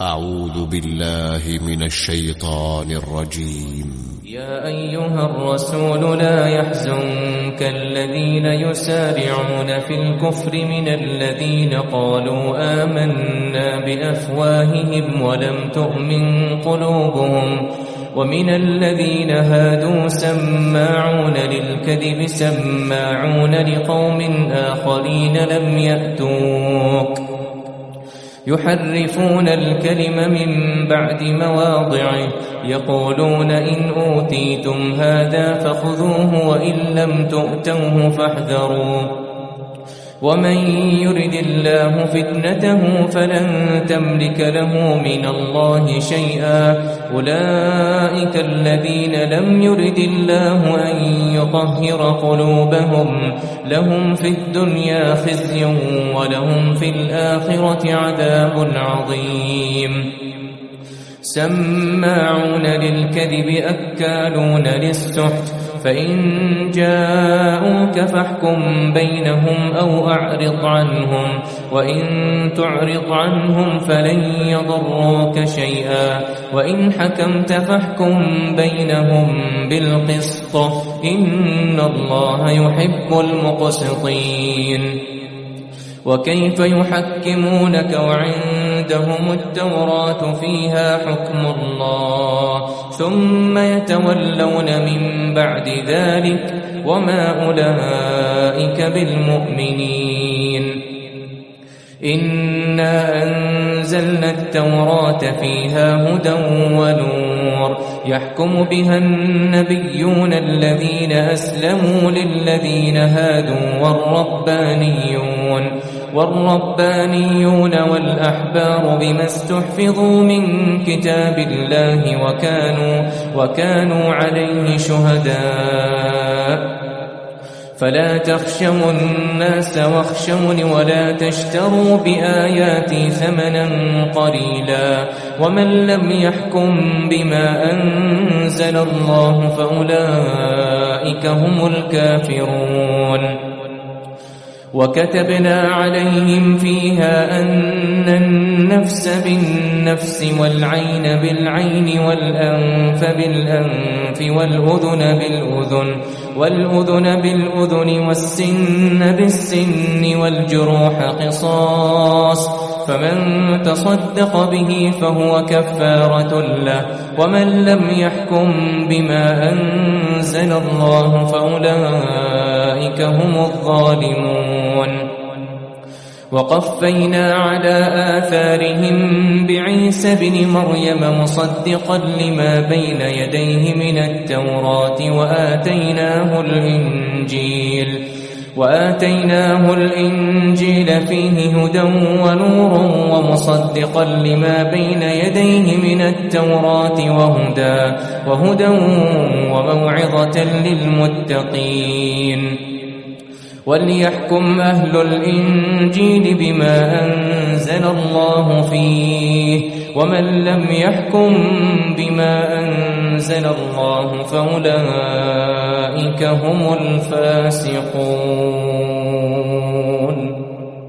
أعوذ بالله من الشيطان الرجيم. يا أيها الرسول لا يحزنك الذين يسارعون في الكفر من الذين قالوا آمنا بأفواههم ولم تؤمن قلوبهم ومن الذين هادوا سماعون للكذب سماعون لقوم آخرين لم يأتوك يحرفون الكلم من بعد مواضعه يقولون إن أوتيتم هذا فخذوه وإن لم تؤتوه فاحذروا ومن يرد الله فتنته فلن تملك له من الله شيئا أولئك الذين لم يرد الله أن يطهر قلوبهم لهم في الدنيا خزي ولهم في الآخرة عذاب عظيم سماعون للكذب أكالون للسحت فإن جاءوك فاحكم بينهم أو أعرض عنهم وإن تعرض عنهم فلن يضروك شيئا وإن حكمت فاحكم بينهم بالقسط إن الله يحب المقسطين وكيف يحكمونك وعندهم التوراة فيها حكم الله ثم يتولون من بعد ذلك وما أولئك بالمؤمنين إنا أنزلنا التوراة فيها هدى ونور يحكم بها النبيون الذين أسلموا للذين هادوا والربانيون والأحبار بما استحفظوا من كتاب الله وكانوا عليه شهداء فلا تخشوا الناس واخشوني ولا تشتروا بآياتي ثمنا قليلا ومن لم يحكم بما أنزل الله فأولئك هم الكافرون وكتبنا عليهم فيها أن النفس بالنفس والعين بالعين والأنف بالأنف والأذن بالأذن والسن بالسن والجروح قصاص فمن تصدق به فهو كفارة له ومن لم يحكم بما أنزل الله فأولئك هم الظالمون وقفينا على آثارهم بعيسى بن مريم مصدقا لما بين يديه من التوراة وآتيناه الإنجيل فيه هدى ونور ومصدقا لما بين يديه من التوراة وهدى وموعظة للمتقين وليحكم أهل الإنجيل بما أنزل الله فيه ومن لم يحكم بما أنزل الله فأولئك هم الفاسقون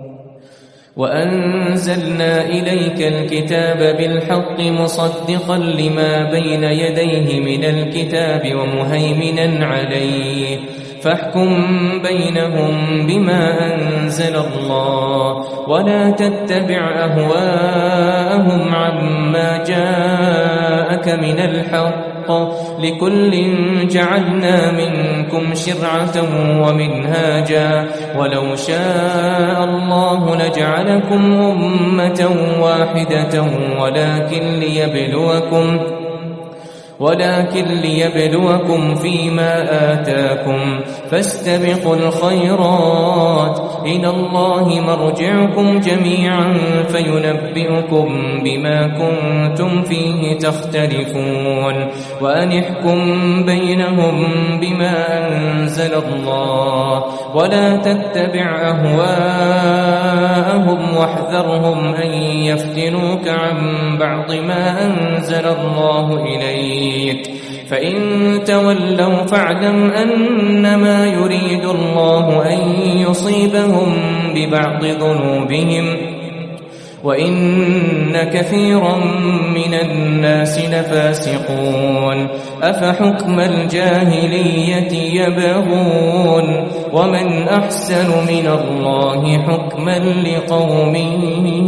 وأنزلنا إليك الكتاب بالحق مصدقا لما بين يديه من الكتاب ومهيمنا عليه فاحكم بينهم بما أنزل الله ولا تتبع أهواءهم عما جاءك من الحق لكل جعلنا منكم شرعة ومنهاجا ولو شاء الله لجعلكم أمة واحدة ولكن ليبلوكم فيما آتاكم فاستبقوا الخيرات إلى الله مرجعكم جميعا فينبئكم بما كنتم فيه تختلفون وأنحكم بينهم بما أنزل الله ولا تتبع أهواءهم واحذرهم أن يفتنوك عن بعض ما أنزل الله إليك فإن تولوا فاعلم أنما يريد الله أن يصيبهم ببعض ذنوبهم وإن كثيرا من الناس لفاسقون أفحكم الجاهلية يبغون ومن أحسن من الله حكما لقوم